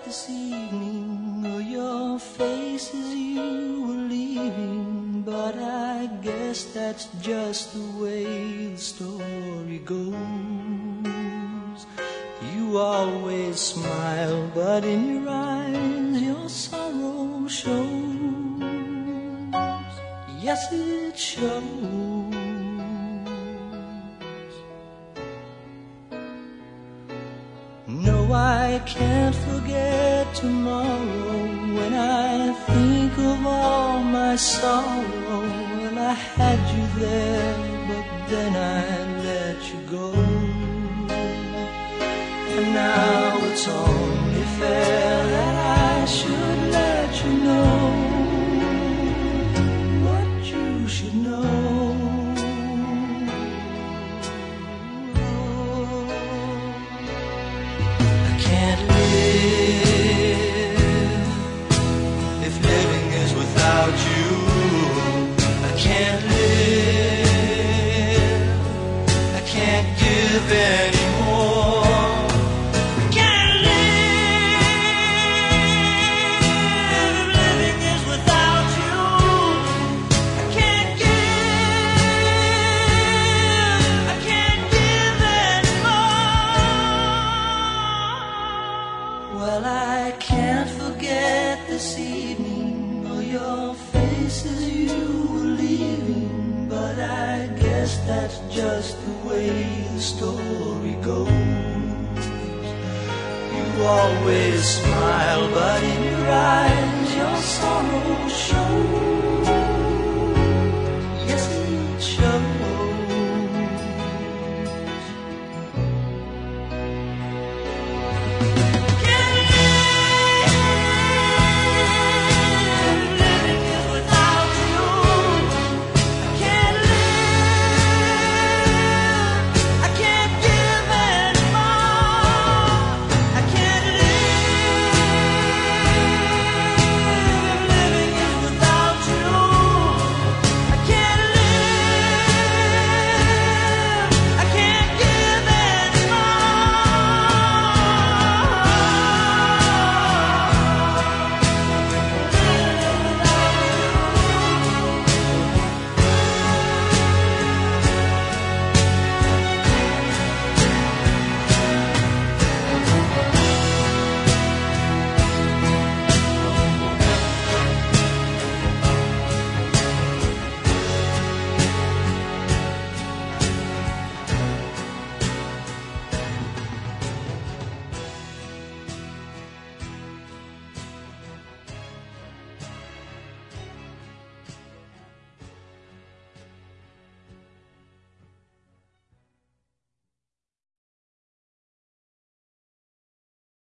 this evening, or your face as you were leaving, but I guess that's just the way the story goes. You always smile, but in your eyes your sorrow shows. Yes, it shows. No, I can't forget tomorrow. When I think of all my sorrow, well, I had you there, but then I let you go. And now it's only fair that I should let you know what you should know. Well, I can't forget this evening, or your face as you were leaving, but I guess that's just the way the story goes. You always smile, but in your eyes your sorrow shows.